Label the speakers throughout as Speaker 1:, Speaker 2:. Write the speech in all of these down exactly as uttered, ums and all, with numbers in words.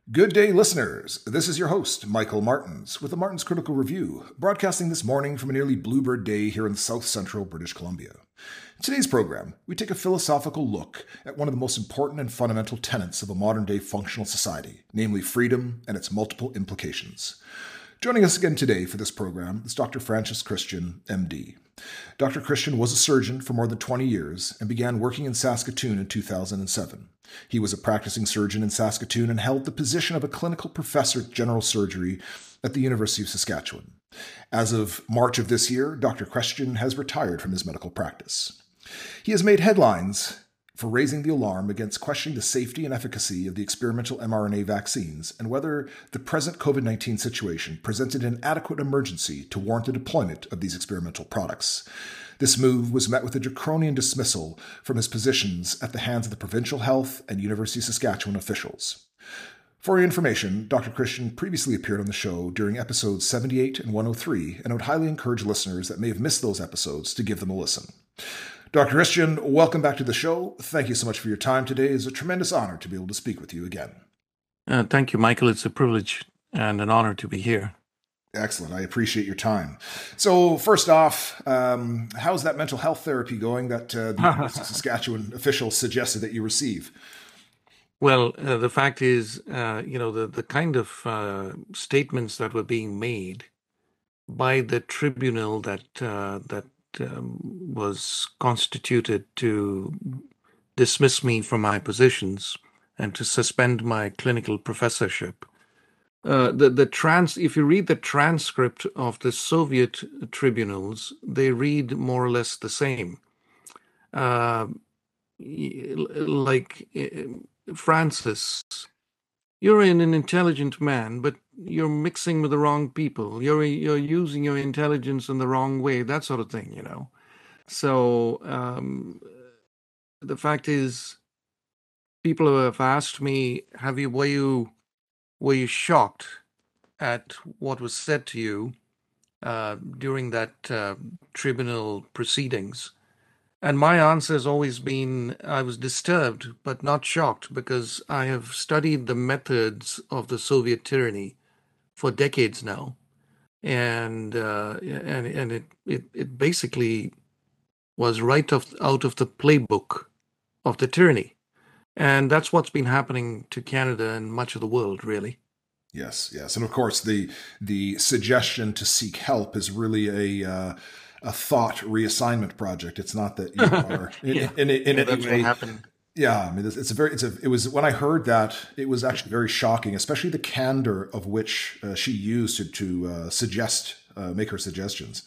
Speaker 1: Good day, listeners. This is your host, Michael Martins, with the Martins Critical Review, broadcasting this morning from a nearly bluebird day here in south central British Columbia. In today's program, we take a philosophical look at one of the most important and fundamental tenets of a modern-day functional society, namely freedom and its multiple implications. Joining us again today for this program is Doctor Francis Christian, M D. Doctor Christian was a surgeon for more than twenty years and began working in Saskatoon in two thousand seven. He was a practicing surgeon in Saskatoon and held the position of a clinical professor of general surgery at the University of Saskatchewan. As of March of this year, Doctor Christian has retired from his medical practice. He has made headlines for raising the alarm against questioning the safety and efficacy of the experimental mRNA vaccines and whether the present COVID nineteen situation presented an adequate emergency to warrant the deployment of these experimental products. This move was met with a draconian dismissal from his positions at the hands of the provincial health and University of Saskatchewan officials. For your information, Doctor Christian previously appeared on the show during episodes seventy-eight and one oh three, and I would highly encourage listeners that may have missed those episodes to give them a listen. Doctor Christian, welcome back to the show. Thank you so much for your time today. It's a tremendous honor to be able to speak with you again.
Speaker 2: Uh, thank you, Michael. It's a privilege and an honor to be here.
Speaker 1: Excellent. I appreciate your time. So first off, um, how's that mental health therapy going that uh, the University of Saskatchewan officials suggested that you receive?
Speaker 2: Well, uh, the fact is, uh, you know, the, the kind of uh, statements that were being made by the tribunal that uh, that um, was constituted to dismiss me from my positions and to suspend my clinical professorship. Uh, the the trans if you read the transcript of the Soviet tribunals, they read more or less the same. Uh, like Francis, you're an, an intelligent man, but you're mixing with the wrong people. You're you're using your intelligence in the wrong way. That sort of thing, you know. So um, the fact is, people have asked me, "Have you were you?" Were you shocked at what was said to you uh, during that uh, tribunal proceedings? And my answer has always been, I was disturbed, but not shocked, because I have studied the methods of the Soviet tyranny for decades now. And uh, and and it, it, it basically was right of, out of the playbook of the tyranny. And that's what's been happening to Canada and much of the world, really.
Speaker 1: Yes, yes. And of course, the the suggestion to seek help is really a uh, a thought reassignment project. It's not that you are in,
Speaker 2: yeah.
Speaker 1: in, in, in
Speaker 2: yeah,
Speaker 1: any
Speaker 2: that's
Speaker 1: way.
Speaker 2: What happened.
Speaker 1: Yeah, I mean, it's, it's a very, it's a, it was, when I heard that, it was actually very shocking, especially the candor of which uh, she used to, to uh, suggest, uh, make her suggestions.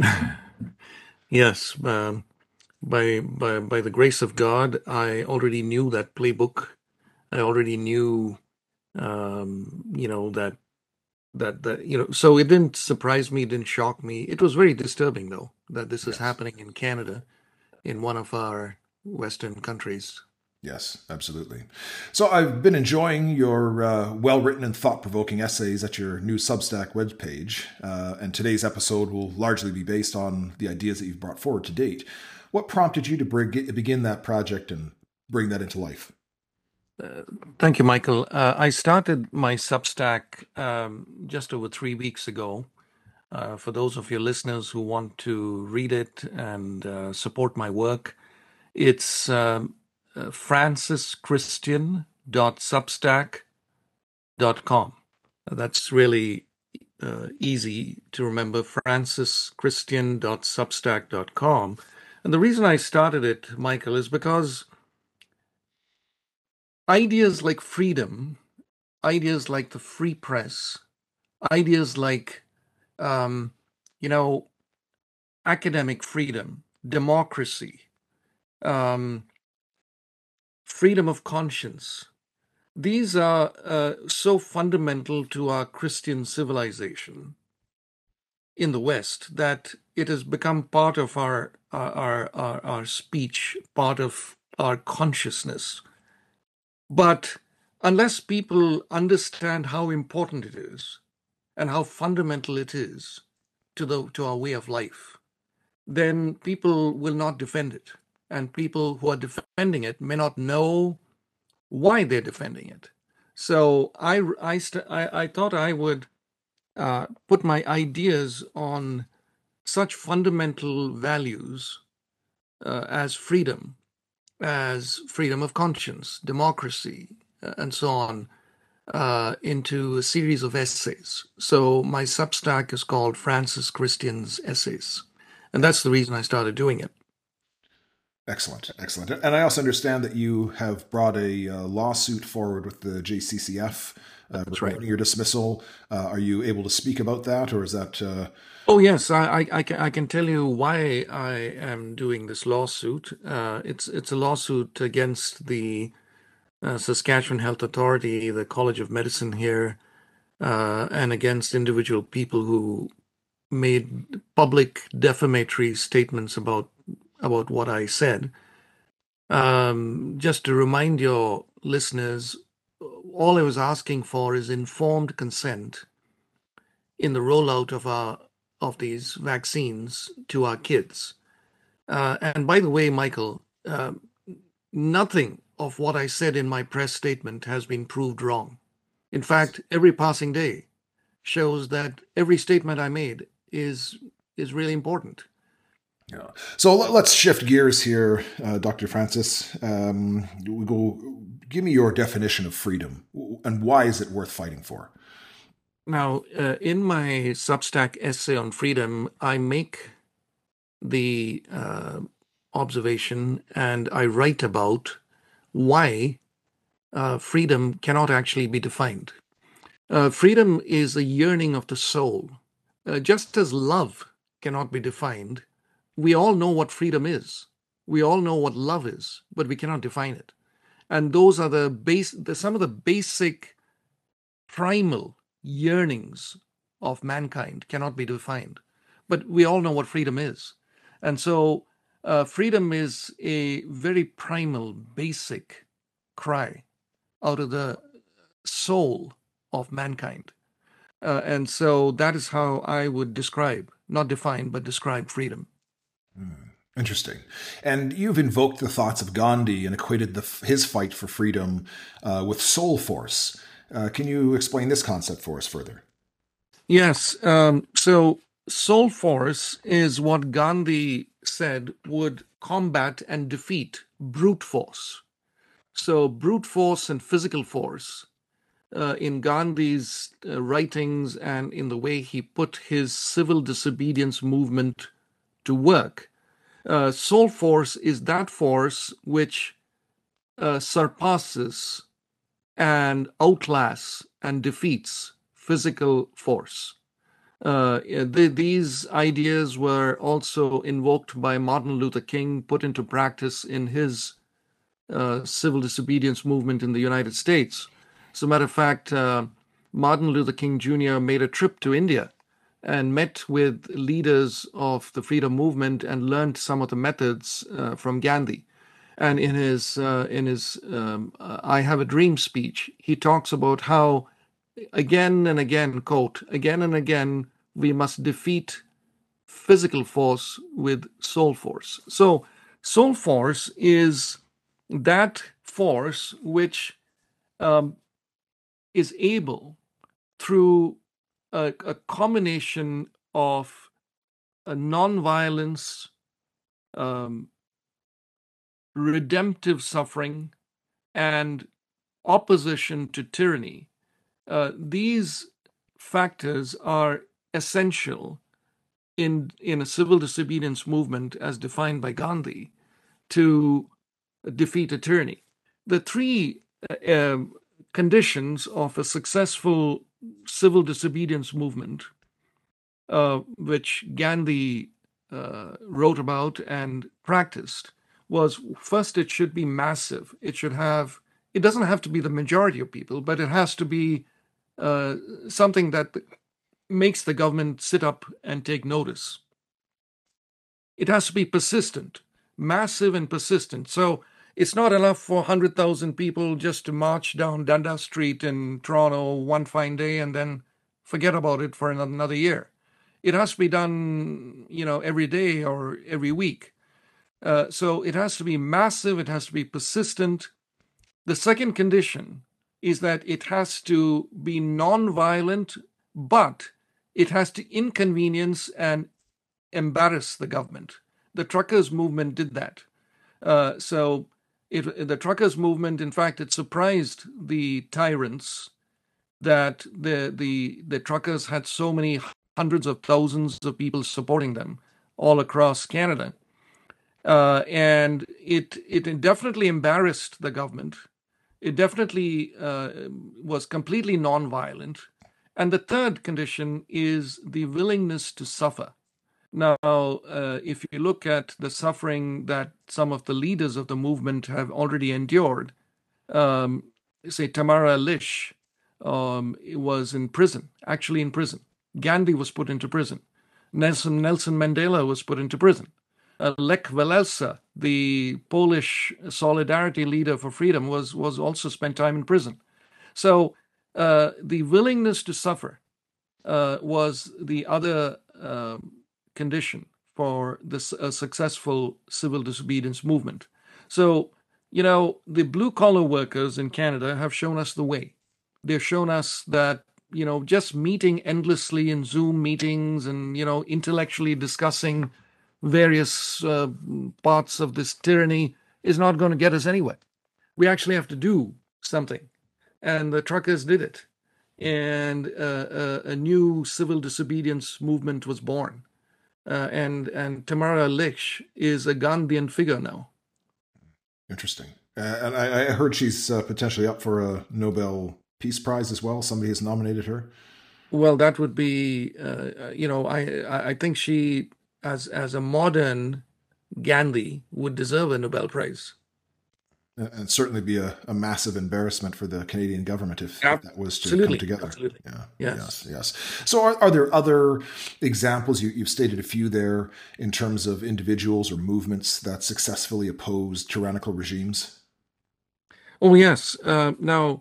Speaker 2: Yes. Um, By, by by the grace of God, I already knew that playbook. I already knew, um, you know, that that that you know. So it didn't surprise me, it didn't shock me. It was very disturbing, though, that this is
Speaker 1: Yes.
Speaker 2: happening in Canada, in one of our Western countries.
Speaker 1: Yes, absolutely. So I've been enjoying your uh, well-written and thought-provoking essays at your new Substack webpage, uh, and today's episode will largely be based on the ideas that you've brought forward to date. What prompted you to bring, begin that project and bring that into life?
Speaker 2: Uh, thank you, Michael. Uh, I started my Substack um, just over three weeks ago. Uh, for those of your listeners who want to read it and uh, support my work, it's um, uh, francis christian dot substack dot com. That's really uh, easy to remember, francis christian dot substack dot com. And the reason I started it, Michael, is because ideas like freedom, ideas like the free press, ideas like, um, you know, academic freedom, democracy, um, freedom of conscience, these are uh, so fundamental to our Christian civilization in the West that it has become part of our our our, our speech, part of our consciousness. But unless people understand how important it is and how fundamental it is to the to our way of life, then people will not defend it. And people who are defending it may not know why they're defending it. So I I st- I, I thought I would uh, put my ideas on such fundamental values uh, as freedom, as freedom of conscience, democracy, uh, and so on, uh, into a series of essays. So my Substack is called Francis Christian's Essays, and that's the reason I started doing it.
Speaker 1: Excellent, excellent. And I also understand that you have brought a uh, lawsuit forward with the J C C F uh,
Speaker 2: That's right.
Speaker 1: regarding your dismissal. Uh, are you able to speak about that, or is that? Uh...
Speaker 2: Oh yes, I, I, I can I can tell you why I am doing this lawsuit. Uh, it's it's a lawsuit against the uh, Saskatchewan Health Authority, the College of Medicine here, uh, and against individual people who made public defamatory statements about about what I said. Um, just to remind your listeners, all I was asking for is informed consent in the rollout of our of these vaccines to our kids. Uh, and by the way, Michael, uh, nothing of what I said in my press statement has been proved wrong. In fact, every passing day shows that every statement I made is is really important.
Speaker 1: Yeah. So let's shift gears here, uh, Doctor Francis. Um, we go. Give me your definition of freedom, and why is it worth fighting for?
Speaker 2: Now, uh, in my Substack essay on freedom, I make the uh, observation and I write about why uh, freedom cannot actually be defined. Uh, freedom is a yearning of the soul. Uh, just as love cannot be defined, we all know what freedom is. We all know what love is, but we cannot define it. And those are the base, the, some of the basic primal yearnings of mankind cannot be defined. But we all know what freedom is. And so uh, freedom is a very primal, basic cry out of the soul of mankind. Uh, and so that is how I would describe, not define, but describe freedom.
Speaker 1: Hmm. Interesting. And you've invoked the thoughts of Gandhi and equated the, his fight for freedom uh, with soul force. Uh, can you explain this concept for us further?
Speaker 2: Yes. Um, so soul force is what Gandhi said would combat and defeat brute force. So brute force and physical force, uh, in Gandhi's uh, writings and in the way he put his civil disobedience movement to work, uh, soul force is that force which uh, surpasses and outlasts and defeats physical force. Uh, the, these ideas were also invoked by Martin Luther King, put into practice in his uh, civil disobedience movement in the United States. As a matter of fact, uh, Martin Luther King Junior made a trip to India and met with leaders of the freedom movement and learned some of the methods uh, from Gandhi. And in his uh, in his um, uh, I Have a Dream speech, he talks about how again and again, quote, again and again, we must defeat physical force with soul force. So soul force is that force which um, is able, through a, a combination of a nonviolence, um, redemptive suffering, and opposition to tyranny. Uh, these factors are essential in, in a civil disobedience movement as defined by Gandhi to defeat a tyranny. The three uh, conditions of a successful civil disobedience movement, uh, which Gandhi uh, wrote about and practiced, was first, it should be massive. It should have, it doesn't have to be the majority of people, but it has to be uh, something that makes the government sit up and take notice. It has to be persistent, massive and persistent. So it's not enough for one hundred thousand people just to march down Dundas Street in Toronto one fine day and then forget about it for another year. It has to be done, you know, every day or every week. Uh, so it has to be massive. It has to be persistent. The second condition is that it has to be non-violent, but it has to inconvenience and embarrass the government. The truckers' movement did that. Uh, so it, the truckers' movement, in fact, it surprised the tyrants that the, the, the truckers had so many hundreds of thousands of people supporting them all across Canada. Uh, and it, it definitely embarrassed the government. It definitely uh, was completely nonviolent. And the third condition is the willingness to suffer. Now, uh, if you look at the suffering that some of the leaders of the movement have already endured, um, say Tamara Lish um, was in prison, actually in prison. Gandhi was put into prison. Nelson, Nelson Mandela was put into prison. Uh, Lech Walesa, the Polish Solidarity leader for freedom, was, was also spent time in prison. So uh, the willingness to suffer uh, was the other uh, condition for this uh, successful civil disobedience movement. So, you know, the blue-collar workers in Canada have shown us the way. They've shown us that, you know, just meeting endlessly in Zoom meetings and, you know, intellectually discussing various uh, parts of this tyranny is not going to get us anywhere. We actually have to do something. And the truckers did it. And uh, a, a new civil disobedience movement was born. Uh, and, and Tamara Lish is a Gandhian figure now.
Speaker 1: Interesting. Uh, and I, I heard she's uh, potentially up for a Nobel Peace Prize as well. Somebody has nominated her.
Speaker 2: Well, that would be, uh, you know, I I think she, as as a modern Gandhi, would deserve a Nobel Prize.
Speaker 1: And certainly be a, a massive embarrassment for the Canadian government if, if that was to come together.
Speaker 2: Absolutely.
Speaker 1: Yeah.
Speaker 2: Yes.
Speaker 1: Yes. Yes. So are, are there other examples? You, you've stated a few there in terms of individuals or movements that successfully opposed tyrannical regimes.
Speaker 2: Oh, yes. Uh, now,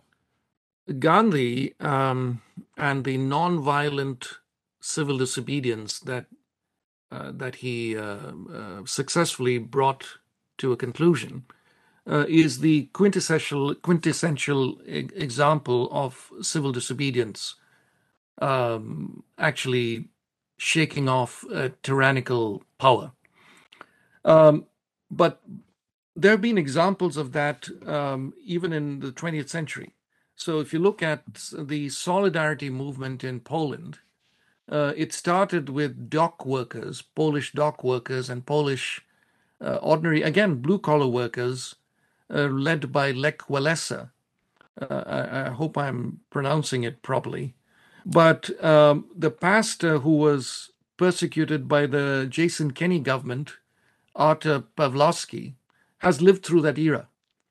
Speaker 2: Gandhi um, and the nonviolent civil disobedience that uh, that he uh, uh, successfully brought to a conclusion uh, is the quintessential quintessential e- example of civil disobedience um, actually shaking off uh, tyrannical power. Um, but there have been examples of that um, even in the twentieth century. So if you look at the Solidarity movement in Poland, uh, it started with dock workers, Polish dock workers and Polish uh, ordinary, again, blue-collar workers uh, led by Lech Walesa. Uh, I, I hope I'm pronouncing it properly. But um, the pastor who was persecuted by the Jason Kenney government, Artur Pawlowski, has lived through that era.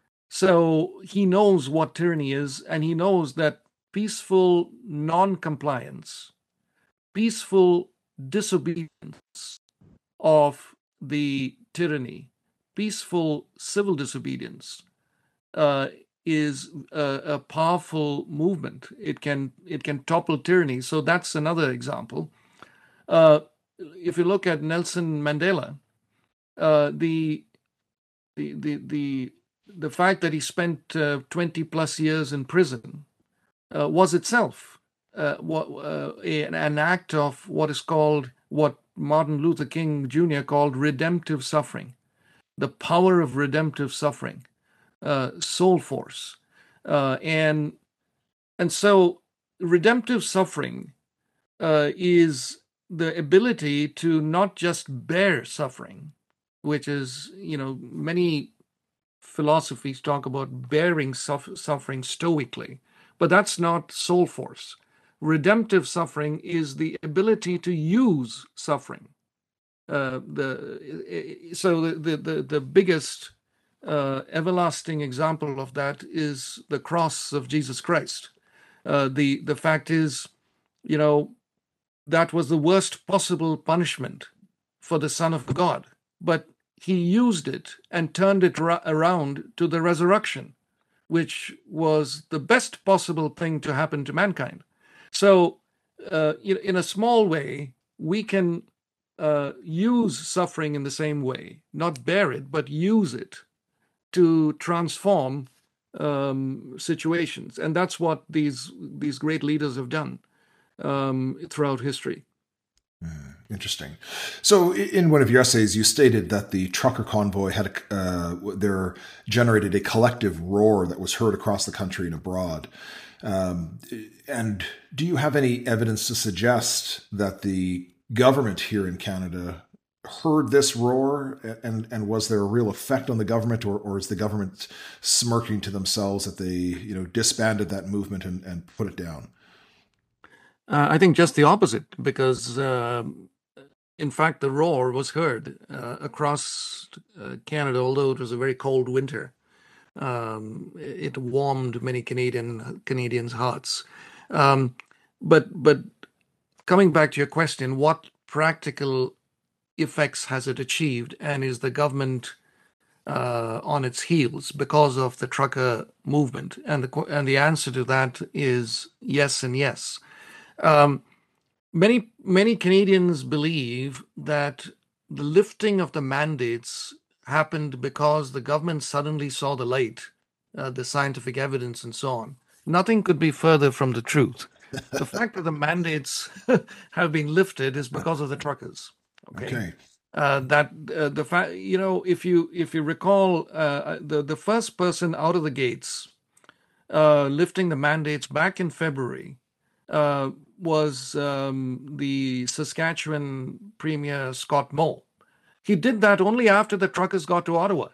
Speaker 2: So he knows what tyranny is, and he knows that peaceful non-compliance, peaceful disobedience of the tyranny, peaceful civil disobedience uh, is a, a powerful movement. It can it can topple tyranny. So that's another example. Uh, if you look at Nelson Mandela, uh, the the the the the fact that he spent uh, twenty plus years in prison uh, was itself uh, what, uh, an, an act of what is called, what Martin Luther King Junior called redemptive suffering, the power of redemptive suffering, uh, soul force. Uh, and, and so redemptive suffering uh, is the ability to not just bear suffering, which is, you know, many philosophies talk about bearing suffering stoically, but that's not soul force. Redemptive suffering is the ability to use suffering. Uh, the so the the the biggest uh, everlasting example of that is the cross of Jesus Christ. Uh, the the fact is, you know, that was the worst possible punishment for the Son of God, but he used it and turned it ra- around to the resurrection, which was the best possible thing to happen to mankind. So, uh, in a small way, we can uh, use suffering in the same way, not bear it, but use it to transform um, situations, and that's what these these great leaders have done um, throughout history.
Speaker 1: Mm, interesting. So, in one of your essays, you stated that the trucker convoy had uh, there generated a collective roar that was heard across the country and abroad. Um, and do you have any evidence to suggest that the government here in Canada heard this roar, and and was there a real effect on the government, or, or is the government smirking to themselves that they, you know, disbanded that movement and, and put it down?
Speaker 2: Uh, I think just the opposite, because uh, in fact the roar was heard uh, across uh, Canada, although it was a very cold winter. Um, it warmed many Canadian Canadians' hearts. Um, but but coming back to your question, what practical effects has it achieved, and is the government uh, on its heels because of the trucker movement? And the and the answer to that is yes and yes. Um, many many Canadians believe that the lifting of the mandates happened because the government suddenly saw the light, uh, the scientific evidence, and so on. Nothing could be further from the truth. The fact that the mandates have been lifted is because of the truckers. Okay.
Speaker 1: Okay.
Speaker 2: Uh, that uh, the fact, you know, if you if you recall, uh, the the first person out of the gates uh, lifting the mandates back in February uh, was um, the Saskatchewan Premier Scott Moe. He did that only after the truckers got to Ottawa.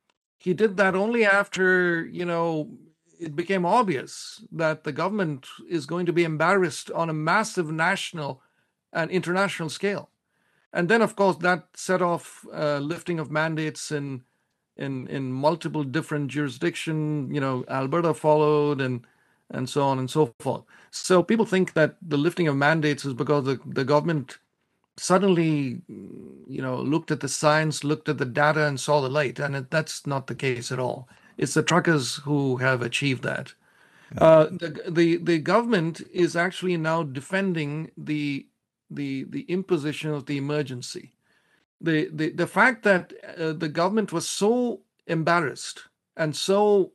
Speaker 2: He did that only after, you know, it became obvious that the government is going to be embarrassed on a massive national and international scale. And then, of course, that set off uh, lifting of mandates in in in multiple different jurisdictions. You know, Alberta followed, and and so on and so forth. So people think that the lifting of mandates is because the, the government suddenly, you know, looked at the science, looked at the data, and saw the light. And it, that's not the case at all. It's the truckers who have achieved that. Uh, the, the the government is actually now defending the the the imposition of the emergency. The the the fact that uh, the government was so embarrassed and so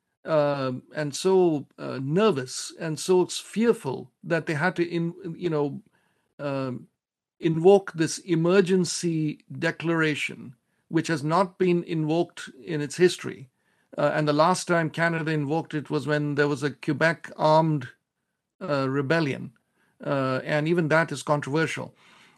Speaker 2: uh, and so uh, nervous and so fearful that they had to in you know um, invoke this emergency declaration, which has not been invoked in its history. Uh, and the last time Canada invoked it was when there was a Quebec armed uh, rebellion. Uh, and even that is controversial.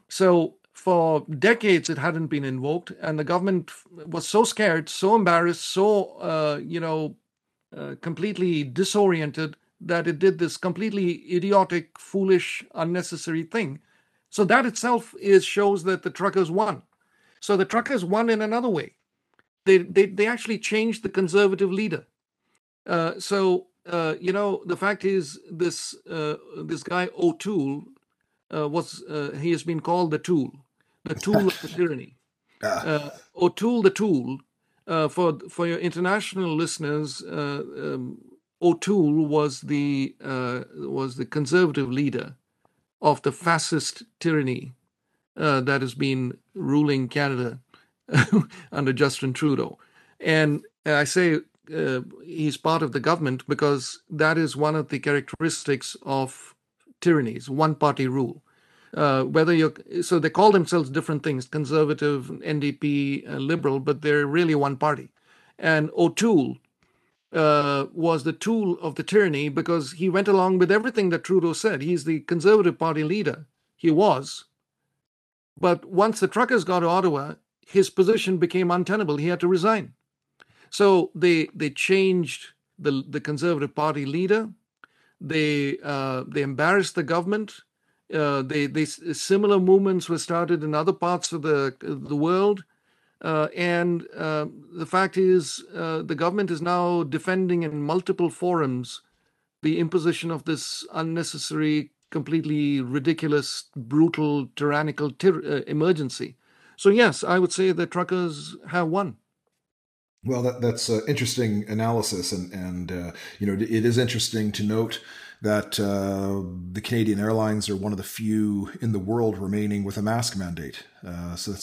Speaker 2: So for decades, it hadn't been invoked. And the government was so scared, so embarrassed, so, uh, you know, uh, completely disoriented that it did this completely idiotic, foolish, unnecessary thing. So that itself is shows that the truckers won. So the truckers won in another way. They they, they actually changed the conservative leader. Uh, so uh, you know, the fact is this uh, this guy O'Toole uh, was uh, he has been called the tool, the tool of the tyranny. Uh, O'Toole the tool. Uh, for for your international listeners, uh, um, O'Toole was the uh, was the conservative leader of the fascist tyranny uh, that has been ruling Canada under Justin Trudeau. And I say uh, he's part of the government because that is one of the characteristics of tyrannies, one-party rule. Uh, whether you're so they call themselves different things, conservative, N D P, uh, liberal, but they're really one party. And O'Toole uh, was the tool of the tyranny because he went along with everything that Trudeau said. He's the Conservative Party leader. He was. But once the truckers got to Ottawa, his position became untenable. He had to resign. So they they changed the the Conservative Party leader. They uh, they embarrassed the government. Uh, they they similar movements were started in other parts of the the world. Uh, and uh, the fact is, uh, the government is now defending in multiple forums the imposition of this unnecessary, completely ridiculous, brutal, tyrannical tyr- uh, emergency. So yes, I would say the truckers have won.
Speaker 1: Well, that, that's uh, interesting analysis, and and uh, you know, it is interesting to note that uh, the Canadian Airlines are one of the few in the world remaining with a mask mandate. Uh, so that's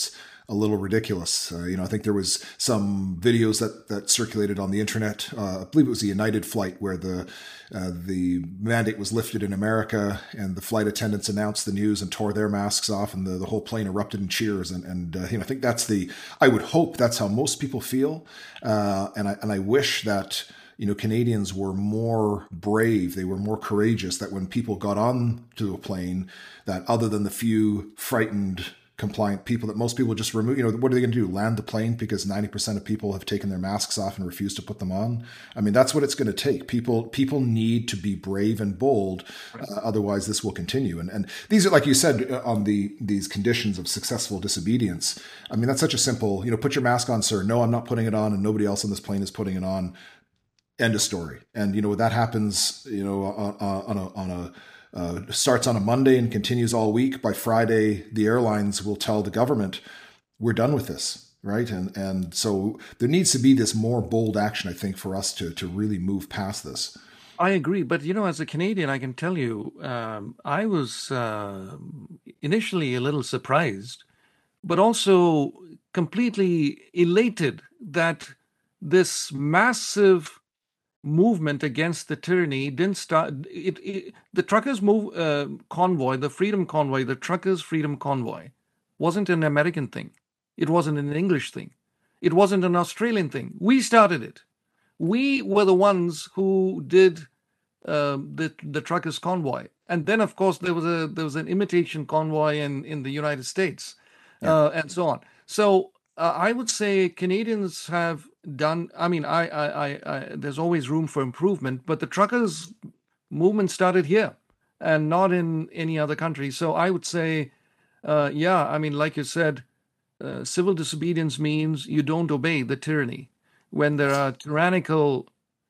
Speaker 1: a little ridiculous. Uh, you know, I think there was some videos that, that circulated on the internet. Uh, I believe it was the United flight where the uh, the mandate was lifted in America, and the flight attendants announced the news and tore their masks off, and the, the whole plane erupted in cheers. And, and uh, you know, I think that's the. I would hope that's how most people feel, uh, and I and I wish that. You know, Canadians were more brave. They were more courageous. That when people got on to a plane, that other than the few frightened, compliant people, that most people just remove. You know, what are they going to do? Land the plane because ninety percent of people have taken their masks off and refuse to put them on. I mean, that's what it's going to take. People, people need to be brave and bold. Uh, otherwise, this will continue. And and these are, like you said, on the these conditions of successful disobedience. I mean, that's such a simple. You know, put your mask on, sir. No, I'm not putting it on, and nobody else on this plane is putting it on. End of story. And, you know, that happens, you know, on, on a, on a uh, starts on a Monday and continues all week. By Friday, the airlines will tell the government, we're done with this. Right. And, and so there needs to be this more bold action, I think, for us to, to really move past this.
Speaker 2: I agree. But, you know, as a Canadian, I can tell you, um, I was uh, initially a little surprised, but also completely elated that this massive movement against the tyranny didn't start. It, it the truckers' move uh, convoy, the Freedom Convoy, the truckers' Freedom Convoy, wasn't an American thing. It wasn't an English thing. It wasn't an Australian thing. We started it. We were the ones who did uh, the the truckers' convoy, and then of course there was a there was an imitation convoy in in the United States, yeah. uh, and so on. So uh, I would say Canadians have done. I mean, I, I, I, I, there's always room for improvement, but the truckers' movement started here, and not in any other country. So I would say, uh, yeah. I mean, like you said, uh, civil disobedience means you don't obey the tyranny. When there are tyrannical,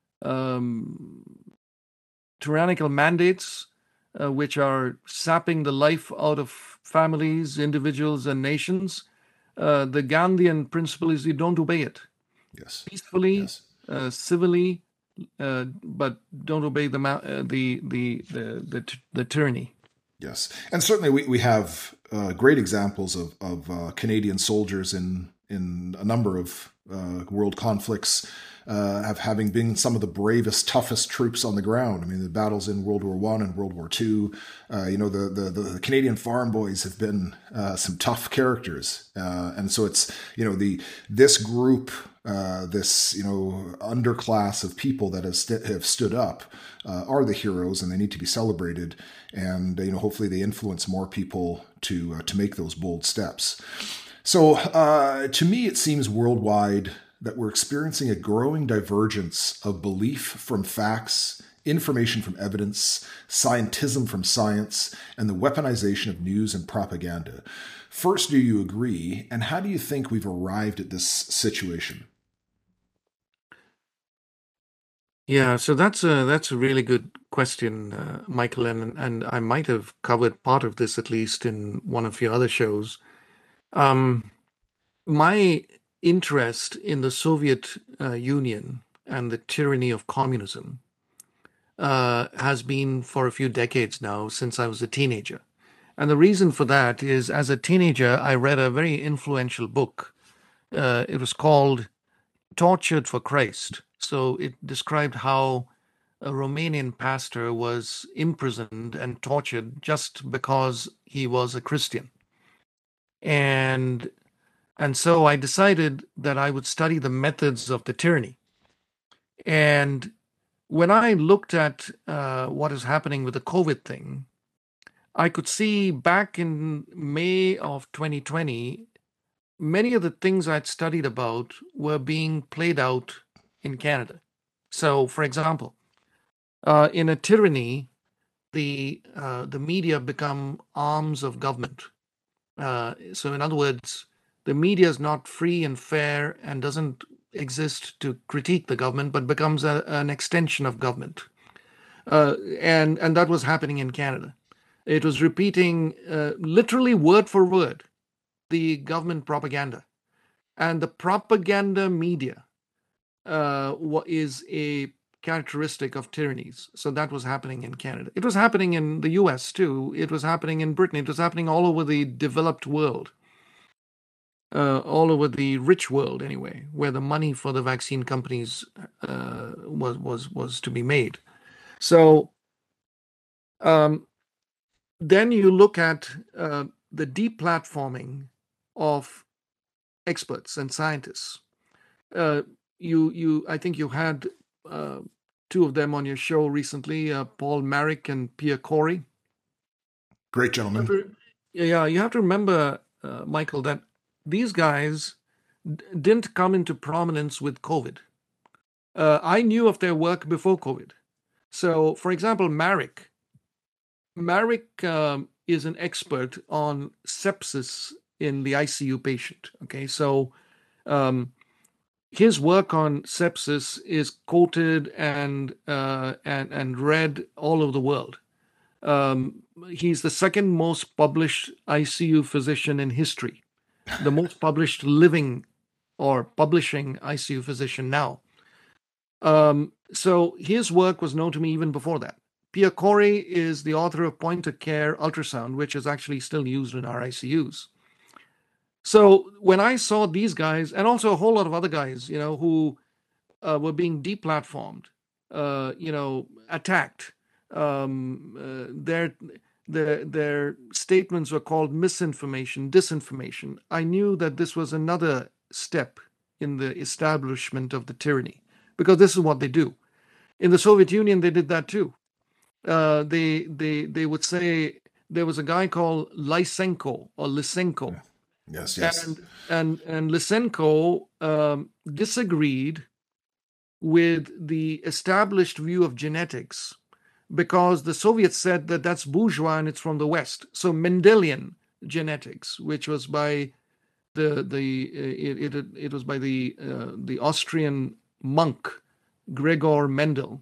Speaker 2: um, tyrannical mandates, uh, which are sapping the life out of families, individuals, and nations, uh, the Gandhian principle is you don't obey it.
Speaker 1: Yes.
Speaker 2: Peacefully,
Speaker 1: yes.
Speaker 2: Uh, civilly, uh, but don't obey the uh, the, the the the the tyranny.
Speaker 1: Yes, and certainly we we have uh, great examples of of uh, Canadian soldiers in in a number of uh, world conflicts, uh, have having been some of the bravest, toughest troops on the ground. I mean, the battles in World War One and World War Two. Uh, you know, the, the the Canadian farm boys have been uh, some tough characters, uh, and so it's you know the this group. Uh, this, you know, underclass of people that have, st- have stood up uh, are the heroes, and they need to be celebrated. And you know, hopefully, they influence more people to uh, to make those bold steps. So, uh, to me, it seems worldwide that we're experiencing a growing divergence of belief from facts, information from evidence, scientism from science, and the weaponization of news and propaganda. First, do you agree? And how do you think we've arrived at this situation?
Speaker 2: Yeah, so that's a that's a really good question, uh, Michael, and and I might have covered part of this at least in one of your other shows. Um, my interest in the Soviet uh, Union and the tyranny of communism uh, has been for a few decades now, since I was a teenager. And the reason for that is, as a teenager, I read a very influential book. Uh, it was called Tortured for Christ. So it described how a Romanian pastor was imprisoned and tortured just because he was a Christian. And and so I decided that I would study the methods of the tyranny. And when I looked at uh, what is happening with the COVID thing, I could see back in May of twenty twenty, many of the things I'd studied about were being played out in Canada. So, for example, uh, in a tyranny, the uh, the media become arms of government. Uh, so, in other words, the media is not free and fair and doesn't exist to critique the government, but becomes a, an extension of government. Uh, and and that was happening in Canada. It was repeating uh, literally word for word the government propaganda. And the propaganda media uh, is a characteristic of tyrannies. So that was happening in Canada. It was happening in the U S too. It was happening in Britain. It was happening all over the developed world. uh, all over the rich world anyway, where the money for the vaccine companies uh, was was was to be made. So um, then you look at uh, the deplatforming of experts and scientists. Uh, you you I think you had uh, two of them on your show recently, uh, Paul Marik and Pierre Corey.
Speaker 1: Great gentlemen.
Speaker 2: You to, yeah, you have to remember, uh, Michael, that these guys d- didn't come into prominence with COVID. Uh, I knew of their work before COVID. So, for example, Marik. Marik um, is an expert on sepsis in the I C U patient. Okay, so um, his work on sepsis is quoted and uh, and and read all over the world. Um, he's the second most published I C U physician in history, the most published living or publishing I C U physician now. Um, so his work was known to me even before that. Pierre Corey is the author of Point of Care Ultrasound, which is actually still used in our I C Us. So when I saw these guys, and also a whole lot of other guys, you know, who uh, were being deplatformed, uh, you know, attacked, um, uh, their their their statements were called misinformation, disinformation. I knew that this was another step in the establishment of the tyranny, because this is what they do. In the Soviet Union, they did that too. Uh, they they they would say there was a guy called Lysenko or Lysenko,
Speaker 1: Yes, yes.
Speaker 2: and and and Lysenko um, disagreed with the established view of genetics because the Soviets said that that's bourgeois and it's from the West. So Mendelian genetics, which was by the the it it, it was by the uh, the Austrian monk Gregor Mendel,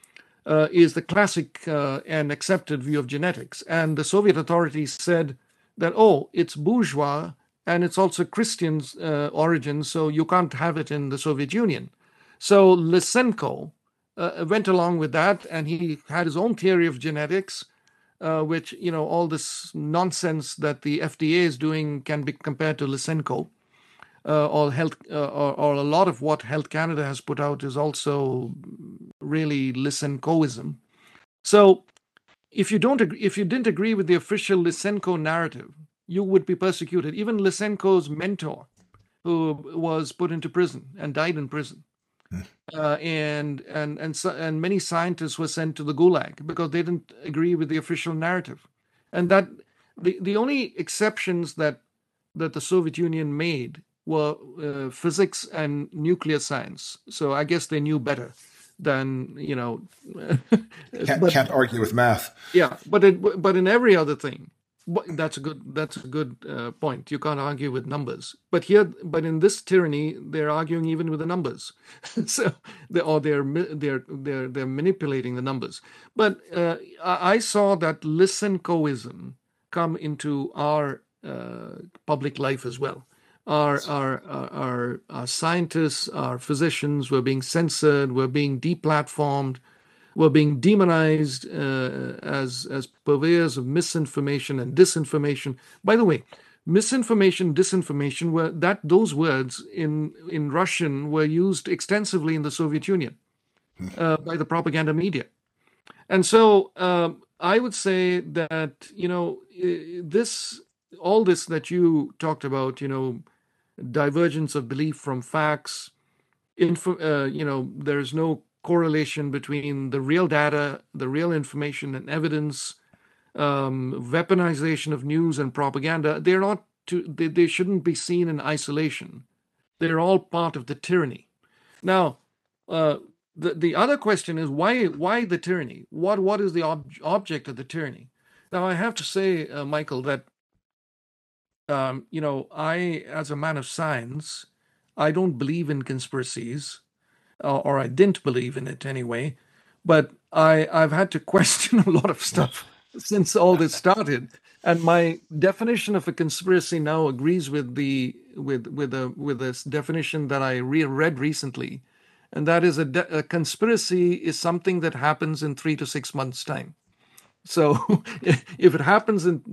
Speaker 2: uh, is the classic uh, and accepted view of genetics. And the Soviet authorities said that, oh, it's bourgeois and it's also Christian uh, origin, so you can't have it in the Soviet Union. So Lysenko uh, went along with that, and he had his own theory of genetics, uh, which, you know, all this nonsense that the F D A is doing can be compared to Lysenko. Uh, or health, uh, or, or a lot of what Health Canada has put out is also really Lysenkoism. So, if you don't, agree, if you didn't agree with the official Lysenko narrative, you would be persecuted. Even Lysenko's mentor, who was put into prison and died in prison, uh, and and and so, and many scientists were sent to the Gulag because they didn't agree with the official narrative, and that the the only exceptions that that the Soviet Union made were uh, physics and nuclear science. So I guess they knew better than, you know.
Speaker 1: Can't,
Speaker 2: but,
Speaker 1: can't argue with math.
Speaker 2: Yeah, but it, but in every other thing, that's a good that's a good uh, point. You can't argue with numbers. But here, but in this tyranny, they're arguing even with the numbers. So they or they're they're they're they're manipulating the numbers. But uh, I saw that Lysenkoism come into our uh, public life as well. Our, our, our, our scientists, our physicians were being censored, were being deplatformed, were being demonized uh, as, as purveyors of misinformation and disinformation. By the way, misinformation, disinformation, were that those words in, in Russian were used extensively in the Soviet Union uh, by the propaganda media. And so um, I would say that, you know, this, all this that you talked about, you know, divergence of belief from facts, info, uh, you know, there's no correlation between the real data, the real information and evidence, um, weaponization of news and propaganda. They're not to, they, they shouldn't be seen in isolation. They're all part of the tyranny. Now, uh, the, the other question is why, why the tyranny? What, what is the ob- object of the tyranny? Now, I have to say, uh, Michael, that Um, you know, I, as a man of science, I don't believe in conspiracies, uh, or I didn't believe in it anyway. But I, I've had to question a lot of stuff since all this started, and my definition of a conspiracy now agrees with the with with a with this definition that I re- read recently, and that is a, de- a conspiracy is something that happens in three to six months' time. So if it happens in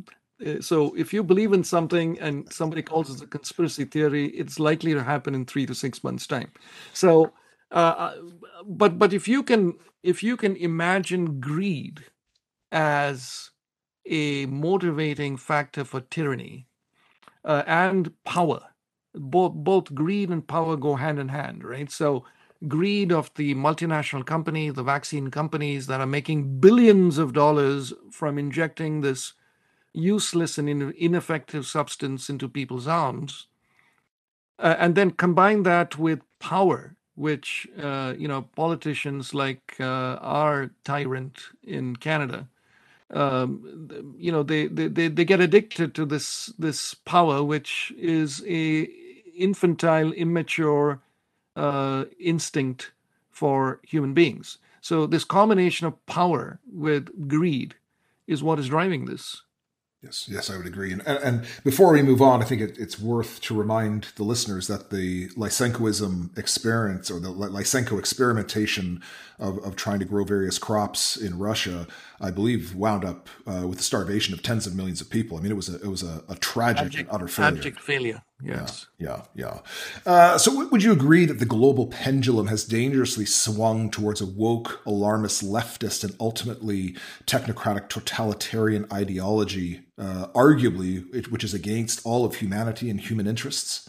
Speaker 2: Uh, So if you believe in something and somebody calls it a conspiracy theory, it's likely to happen in three to six months' time. So, uh, uh, but but if you can if you can imagine greed as a motivating factor for tyranny, uh, and power, both both greed and power go hand in hand, right? So greed of the multinational company, the vaccine companies that are making billions of dollars from injecting this useless and in- ineffective substance into people's arms, uh, and then combine that with power, which uh, you know politicians like uh, our tyrant in Canada, um, you know, they, they they they get addicted to this this power, which is a infantile, immature uh, instinct for human beings. So this combination of power with greed is what is driving this.
Speaker 1: Yes, yes, I would agree. And, and before we move on, I think it, it's worth to remind the listeners that the Lysenkoism experience or the Lysenko experimentation of, of trying to grow various crops in Russia, I believe, wound up uh, with the starvation of tens of millions of people. I mean, it was a, it was a, a tragic
Speaker 2: Abject,
Speaker 1: and utter failure.
Speaker 2: abject failure. Yes.
Speaker 1: Yeah, yeah, yeah. Uh, so, w- would you agree that the global pendulum has dangerously swung towards a woke, alarmist, leftist, and ultimately technocratic totalitarian ideology, uh, arguably, it, which is against all of humanity and human interests?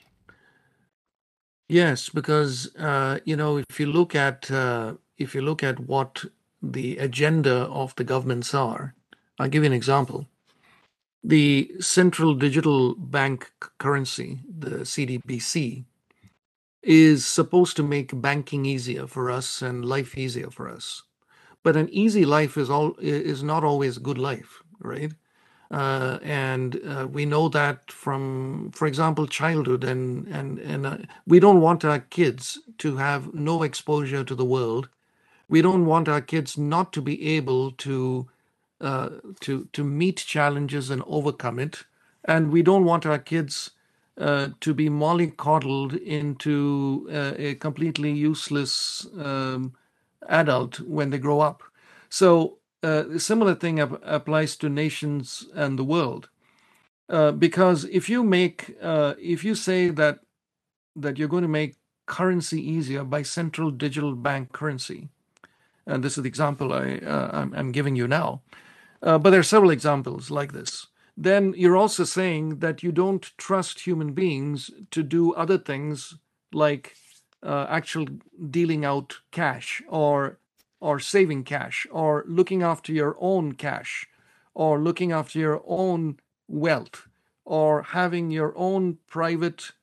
Speaker 2: Yes, because uh, you know, if you look at uh, if you look at what the agenda of the governments are, I'll give you an example. The central digital bank c- currency, the C D B C, is supposed to make banking easier for us and life easier for us. But an easy life is all is not always a good life, right? Uh, and uh, we know that from, for example, childhood, and and and uh, we don't want our kids to have no exposure to the world. We don't want our kids not to be able to uh, to to meet challenges and overcome it, and we don't want our kids uh, to be mollycoddled into uh, a completely useless um, adult when they grow up. So uh, a similar thing ap- applies to nations and the world, uh, because if you make uh, if you say that that you're going to make currency easier by central digital bank currency, and this is the example I uh, I'm, I'm giving you now, uh, but there are several examples like this. Then you're also saying that you don't trust human beings to do other things like uh, actual dealing out cash, or or saving cash, or looking after your own cash, or looking after your own wealth, or having your own private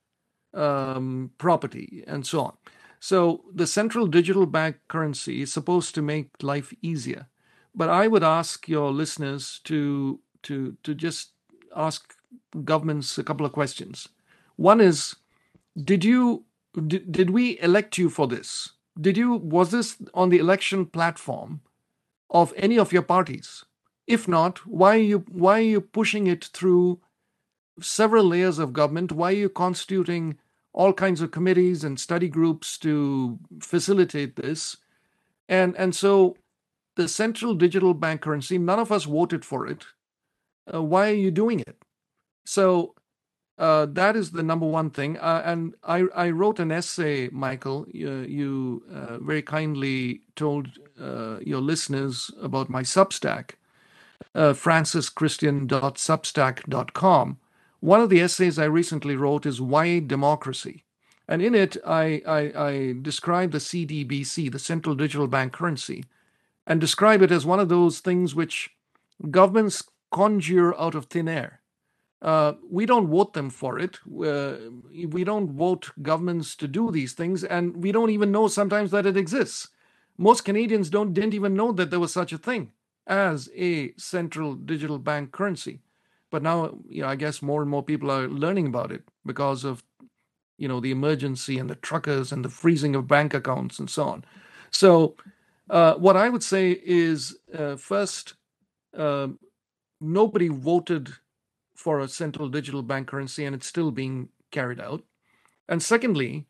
Speaker 2: um, property, and so on. So the central digital bank currency is supposed to make life easier. But I would ask your listeners to to to just ask governments a couple of questions. One is, did you did, did we elect you for this? Did you Was this on the election platform of any of your parties? If not, why are you why are you pushing it through several layers of government? Why are you constituting all kinds of committees and study groups to facilitate this? And and so the central digital bank currency, none of us voted for it. Uh, why are you doing it? So uh, that is the number one thing. Uh, and I, I wrote an essay, Michael. You, you uh, very kindly told uh, your listeners about my Substack, uh, francis christian dot substack dot com. One of the essays I recently wrote is Why Democracy? And in it, I, I, I describe the C D B C, the Central Digital Bank Currency, and describe it as one of those things which governments conjure out of thin air. Uh, we don't vote them for it. Uh, we don't vote governments to do these things, and we don't even know sometimes that it exists. Most Canadians don't didn't even know that there was such a thing as a central digital bank currency. But now, you know, I guess more and more people are learning about it because of, you know, the emergency and the truckers and the freezing of bank accounts and so on. So, uh, what I would say is, uh, first, uh, nobody voted for a central digital bank currency, and it's still being carried out. And secondly,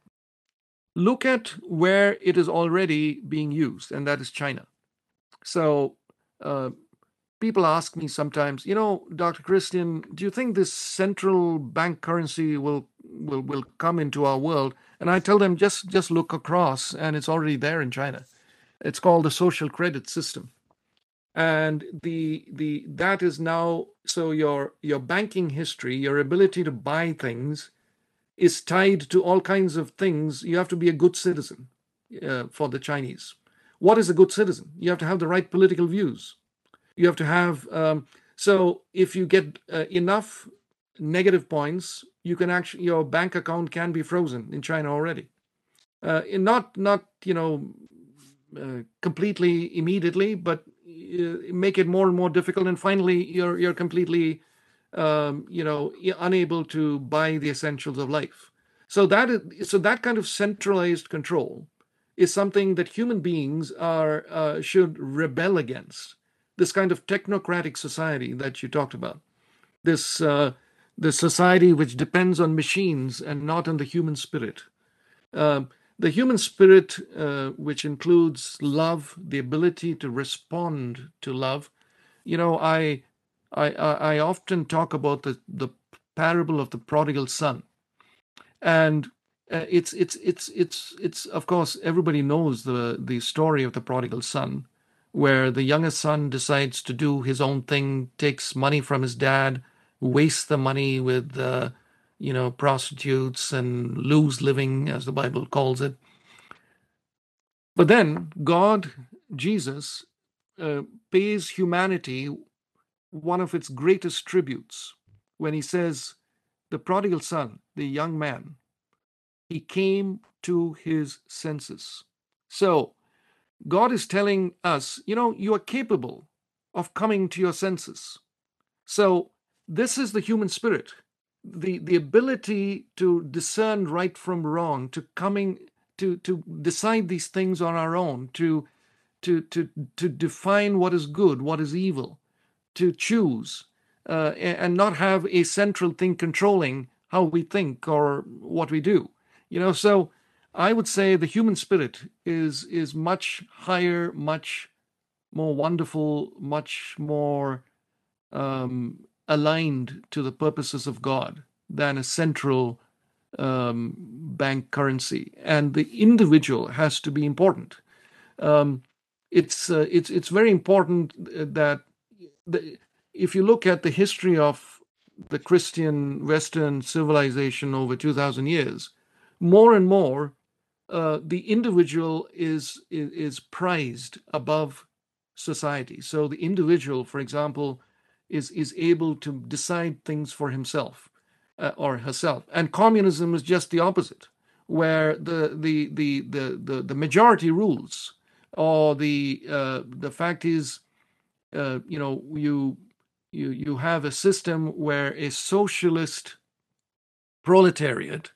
Speaker 2: look at where it is already being used, and that is China. So, uh, people ask me sometimes, you know, Doctor Christian, do you think this central bank currency will will will come into our world? And I tell them, just just look across, and it's already there in China. It's called the social credit system, and the the that is now, so your your banking history, your ability to buy things, is tied to all kinds of things. You have to be a good citizen uh, for the Chinese. What is a good citizen? You have to have the right political views. You have to have um, so if you get uh, enough negative points, you can actually, your bank account can be frozen in China already. Uh, not not you know uh, completely immediately, but uh, make it more and more difficult, and finally you're you're completely um, you know unable to buy the essentials of life. So that is so that kind of centralized control is something that human beings are uh, should rebel against. This kind of technocratic society that you talked about, this uh, this society which depends on machines and not on the human spirit. Um, the human spirit, uh, which includes love, the ability to respond to love. You know, I, I, I I often talk about the the parable of the prodigal son, and uh, it's it's it's it's it's of course everybody knows the the story of the prodigal son, where the youngest son decides to do his own thing, takes money from his dad, wastes the money with uh, you know prostitutes and loose living, as the Bible calls it. But then God, Jesus, uh, pays humanity one of its greatest tributes when he says, the prodigal son, the young man, he came to his senses. So God is telling us, you know, you are capable of coming to your senses. So this is the human spirit, the the ability to discern right from wrong, to coming to to decide these things on our own, to to to to define what is good, what is evil, to choose, uh, and not have a central thing controlling how we think or what we do. You know, so I would say the human spirit is is much higher, much more wonderful, much more um, aligned to the purposes of God than a central um, bank currency. And the individual has to be important. Um, it's uh, it's it's very important that the, if you look at the history of the Christian Western civilization over two thousand years, more and more uh, the individual is, is is prized above society. So the individual, for example, is is able to decide things for himself uh, or herself. And communism is just the opposite, where the the the the the, the majority rules, or the uh, the fact is, uh, you know, you you you have a system where a socialist proletariat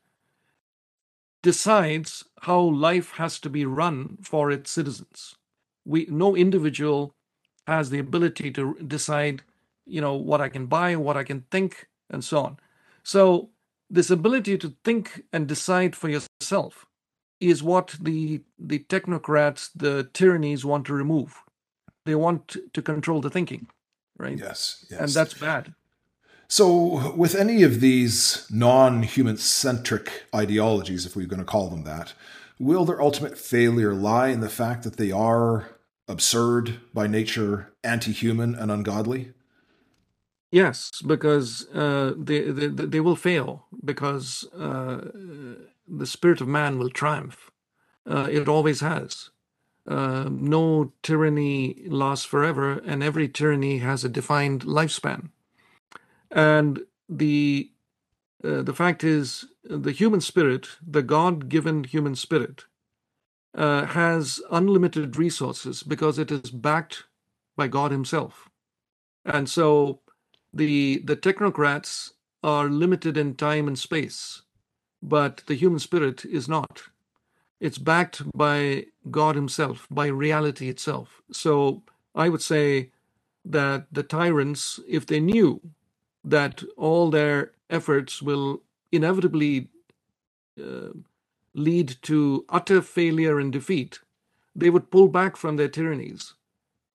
Speaker 2: decides how life has to be run for its citizens. We no individual has the ability to decide, you know, what I can buy, what I can think, and so on. So this ability to think and decide for yourself is what the the technocrats, the tyrannies want to remove. They want to control the thinking, right?
Speaker 1: Yes, yes.
Speaker 2: And that's bad.
Speaker 1: So, with any of these non-human centric ideologies, if we're going to call them that, will their ultimate failure lie in the fact that they are absurd by nature, anti-human, and ungodly?
Speaker 2: Yes, because uh, they, they they will fail, because uh, the spirit of man will triumph. Uh, it always has. Uh, no tyranny lasts forever, and every tyranny has a defined lifespan. And the uh, the fact is, the human spirit, the God-given human spirit, uh, has unlimited resources because it is backed by God Himself. And so the the technocrats are limited in time and space, but the human spirit is not. It's backed by God Himself, by reality itself. So I would say that the tyrants, if they knew that all their efforts will inevitably uh, lead to utter failure and defeat, they would pull back from their tyrannies.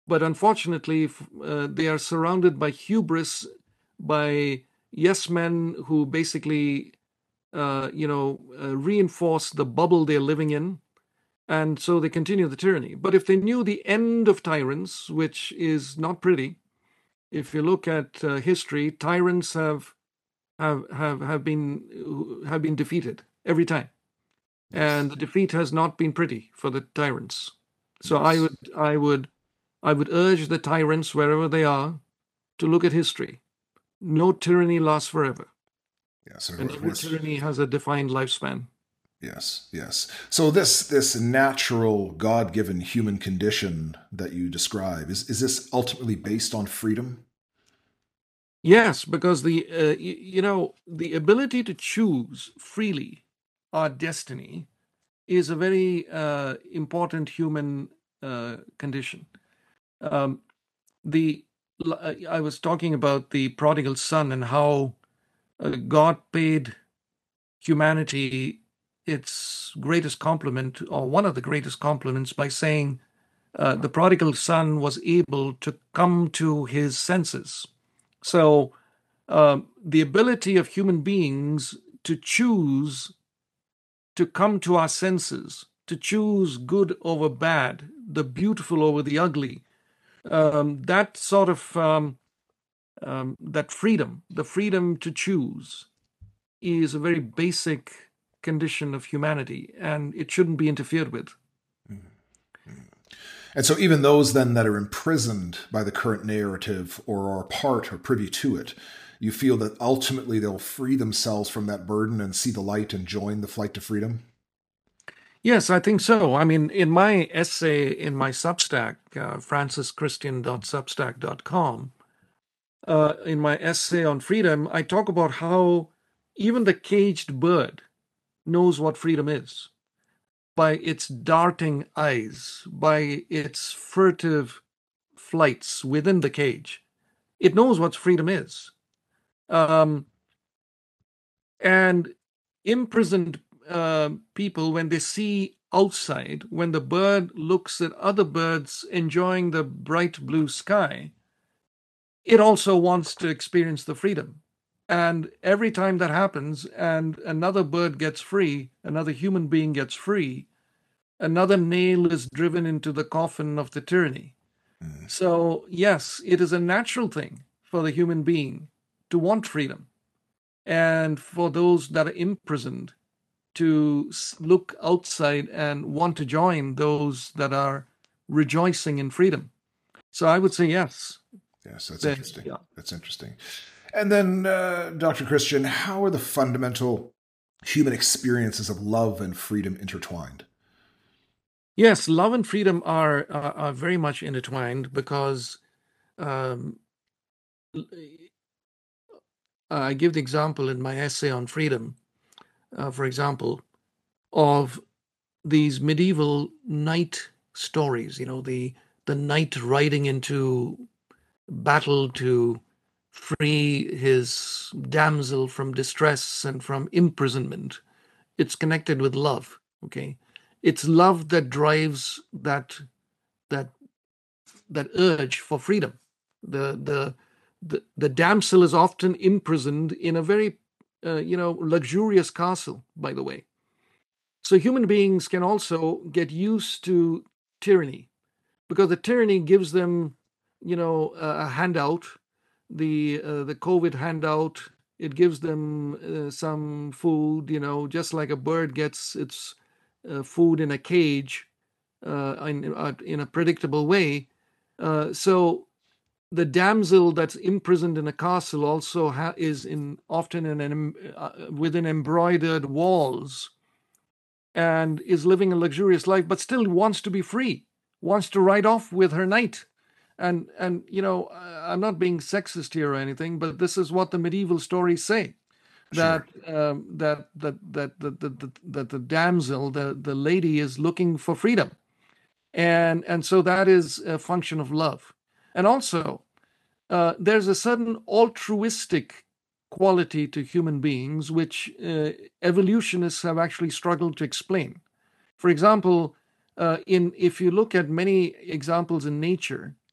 Speaker 2: But unfortunately, uh, they are surrounded by hubris, by yes men who basically, uh, you know, uh, reinforce the bubble they're living in. And so they continue the tyranny. But if they knew the end of tyrants, which is not pretty, if you look at uh, history, tyrants have have have have been have been defeated every time, and the defeat has not been pretty for the tyrants. So yes. I would I would I would urge the tyrants wherever they are to look at history. No tyranny lasts forever.
Speaker 1: Yes,
Speaker 2: and every tyranny has a defined lifespan.
Speaker 1: Yes, yes. So this this natural God-given human condition that you describe, is, is this ultimately based on freedom?
Speaker 2: Yes, because the uh, you, you know the ability to choose freely our destiny is a very uh, important human uh, condition. Um, the I was talking about the prodigal son and how uh, God paid humanity its greatest compliment, or one of the greatest compliments, by saying uh, the prodigal son was able to come to his senses. So uh, the ability of human beings to choose to come to our senses, to choose good over bad, the beautiful over the ugly, um, that sort of um, um, that freedom, the freedom to choose, is a very basic condition of humanity, and it shouldn't be interfered with.
Speaker 1: And so even those then that are imprisoned by the current narrative or are part or privy to it, you feel that ultimately they'll free themselves from that burden and see the light and join the flight to freedom?
Speaker 2: Yes, I think so. I mean, in my essay in my Substack, uh, francis christian dot substack dot com, uh, in my essay on freedom, I talk about how even the caged bird knows what freedom is by its darting eyes, by its furtive flights within the cage. It knows what freedom is. Um, and imprisoned uh, people, when they see outside, when the bird looks at other birds enjoying the bright blue sky, it also wants to experience the freedom. And every time that happens and another bird gets free, another human being gets free, another nail is driven into the coffin of the tyranny. Mm. So, yes, it is a natural thing for the human being to want freedom, and for those that are imprisoned to look outside and want to join those that are rejoicing in freedom. So I would say yes.
Speaker 1: Yes, that's that, interesting. Yeah. That's interesting. And then, uh, Doctor Christian, how are the fundamental human experiences of love and freedom intertwined?
Speaker 2: Yes, love and freedom are are, are very much intertwined, because um, I give the example in my essay on freedom, uh, for example, of these medieval knight stories. You know, the the knight riding into battle to free his damsel from distress and from imprisonment. It's connected with love. Okay, it's love that drives that that that urge for freedom. The the the, the damsel is often imprisoned in a very uh, you know luxurious castle, by the way. So human beings can also get used to tyranny, because the tyranny gives them, you know, a handout, the uh, the COVID handout. It gives them uh, some food, you know, just like a bird gets its uh, food in a cage, uh, in uh, in a predictable way. Uh, so the damsel that's imprisoned in a castle also ha- is in often in an uh, within embroidered walls, and is living a luxurious life, but still wants to be free, wants to ride off with her knight. And, and you know, I'm not being sexist here or anything, but this is what the medieval stories say. That, sure. um, that, that, that, that, that, that, that the damsel, the, the lady, is looking for freedom. And, and so that is a function of love. And also, uh, there's a certain altruistic quality to human beings, which uh, evolutionists have actually struggled to explain. For example, uh, in if you look at many examples in nature,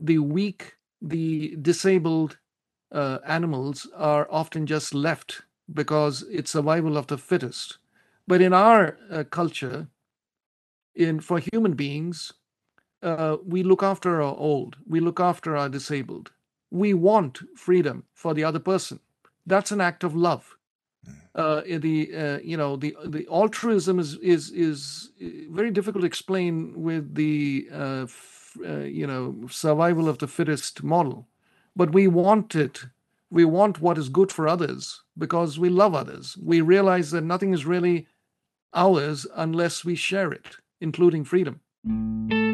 Speaker 2: the weak, the disabled uh, animals are often just left because it's survival of the fittest. But in our uh, culture, in for human beings, uh, we look after our old, we look after our disabled. We want freedom for the other person. That's an act of love. Uh, the uh, you know the the altruism is is is very difficult to explain with the uh, f- uh, you know survival of the fittest model, but we want it. We want what is good for others because we love others. We realize that nothing is really ours unless we share it, including freedom.